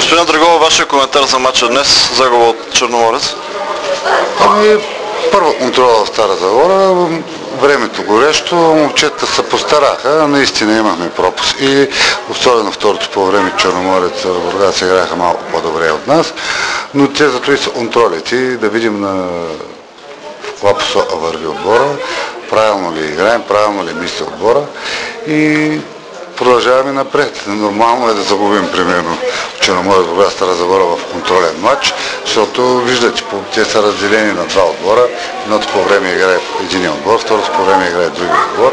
Господин Драгова, вашия коментар за матча днес, загуба от Черноморец? Първа контрола в Стара Загора, времето горещо, момчета се постараха, наистина имахме пропуск и особено второто по време Черноморец Бургас играха малко по-добре от нас, но те зато и са контролите, да видим на каква посока върви отбора, правилно ли играем, правилно ли мисли отбора и продължаваме напред. Нормално е да загубим примерно Черноморец Бургас Стара Загора в контролен матч, защото виждате, те са разделени на два отбора. Едното по време играе един отбор, второто по време играе други отбор.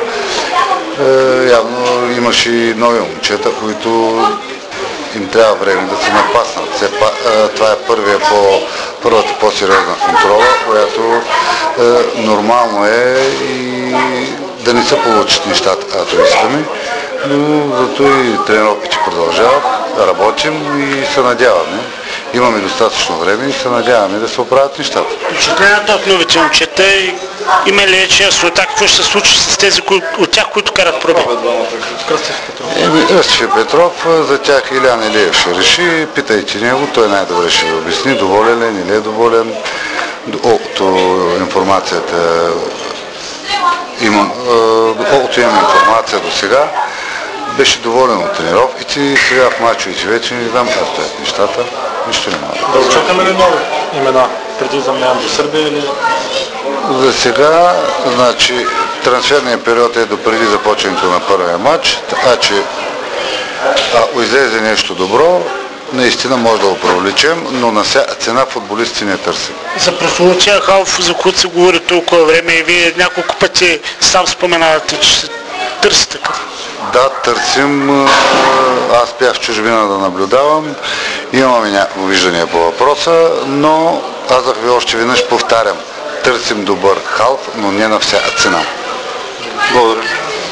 Явно имаше и нови момчета, които им трябва време да се напаснат. Това е първата по-сериозна контрола, която нормално е и да не се получат нещата, както искаме. Но зато и тренировките продължават, работим и се надяваме. Имаме достатъчно време и се надяваме да се оправят нещата. Впечатленията от новите момчета има ли яснота какво ще се случи с тези от тях, които карат проби? Кръстев Петров, за тях Илян Илиев ще реши, питайте него, той най-добре ще ви обясни, доволен ли, не е доволен. Доколкото информацията имам информация до сега, беше доволен от тренировките и сега в мачовете вече не знам как стоят нещата, нищо не мога. Да очакваме ли нови имена преди замяна до Сърбия или? За сега, значи, трансферният период е допреди започването на първия матч, така че ако излезе нещо добро, наистина може да го привлечем, но на цена футболисти не търсим. За прословутия халф, за който се говори толкова време и вие няколко пъти сам споменавате, че се търси такъв. Да, търсим. Аз бях в чужбина да наблюдавам. Имаме някакво виждане по въпроса, но аз ви още веднъж повтарям. Търсим добър халф, но не на всяка цена. Благодаря.